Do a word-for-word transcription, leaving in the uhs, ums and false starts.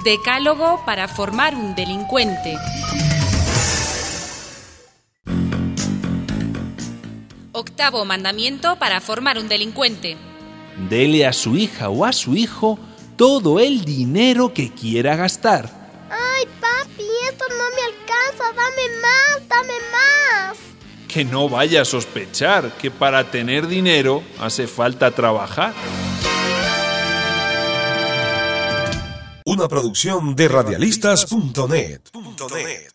Decálogo para formar un delincuente. Octavo mandamiento para formar un delincuente. Dele a su hija o a su hijo todo el dinero que quiera gastar. Ay, papi, esto no me alcanza, dame más, dame más. Que no vaya a sospechar que para tener dinero hace falta trabajar. Una producción de radialistas punto net.